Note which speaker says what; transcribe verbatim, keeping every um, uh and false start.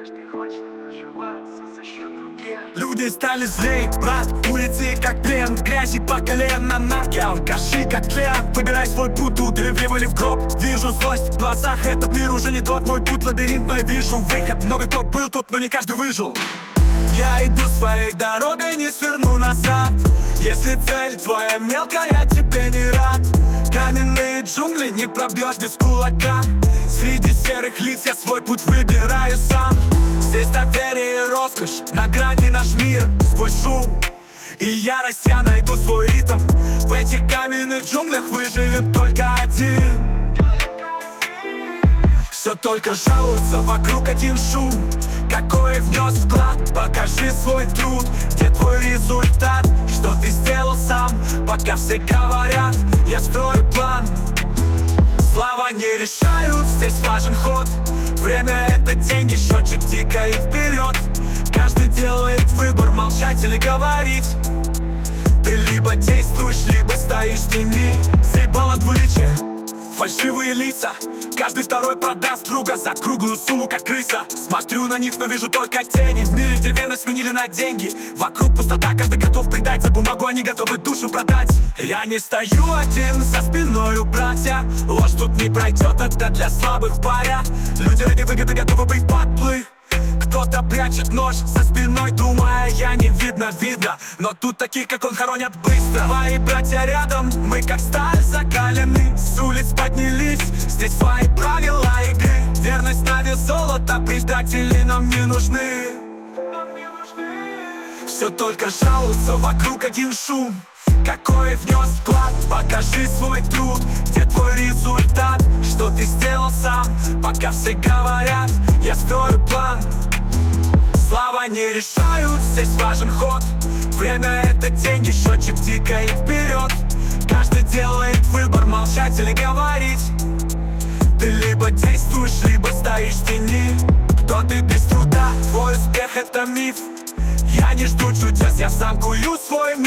Speaker 1: Каждый хочет наживаться за счет других.
Speaker 2: Люди стали злей, брат, улицы как плен, грязи по колено, ноги, алкаши как тлен. Выбирай свой путь, тут или влево, или в гроб. Вижу злость в глазах, этот мир уже не тот. Мой путь лабиринт, но я вижу выход. Много кто был тут, но не каждый выжил. Я иду своей дорогой, не сверну назад. Если цель твоя мелкая, я тебе не рад. Каменные джунгли не пробьешь без кулака. Среди серых лиц я свой путь выбираю сам. Здесь доверие и роскошь, на грани наш мир. Сквозь шум и ярость я найду свой ритм. В этих каменных джунглях выживет только один. Все только жалуются, вокруг один шум. Какой внес вклад, покажи свой труд. Где твой результат, что ты сделал сам? Пока все говорят, я строю план. Слова не решают, здесь важен ход. Время — это деньги, счетчик тикает вперед. Каждый делает выбор, молчать или говорить. Ты либо действуешь, либо стоишь в тени. Заебало двуличие, фальшивые лица. Каждый второй продаст друга за круглую сумму, как крыса. Смотрю на них, но вижу только тени. В мире, где верность сменили на деньги. Вокруг пустота, каждый готов предать. За бумагу они готовы душу продать. Я не стою один, за спиной у братья. Ложь тут не пройдет, это для слабых паря. Люди ради выгоды готовы быть подплы. Кто-то прячет нож за спиной, думая, я не видно, видно. Но тут таких, как он, хоронят быстро. Мои братья рядом, мы как сталь закалены. С улиц поднялись, здесь свои правила игры. Верность на вес золота, предатели нам не нужны. Все только жалуются, вокруг один шум. Какой внес вклад, покажи свой труд. Где твой результат, что ты сделал сам? Пока все говорят, я строю план. Слова не решают, здесь важен ход. Время — это деньги, счетчик тикает вперед. Каждый делает выбор, молчать или говорить. Ты либо действуешь, либо стоишь в тени. Кто ты без труда, твой успех — это миф. Я не жду чудес, я сам кую свой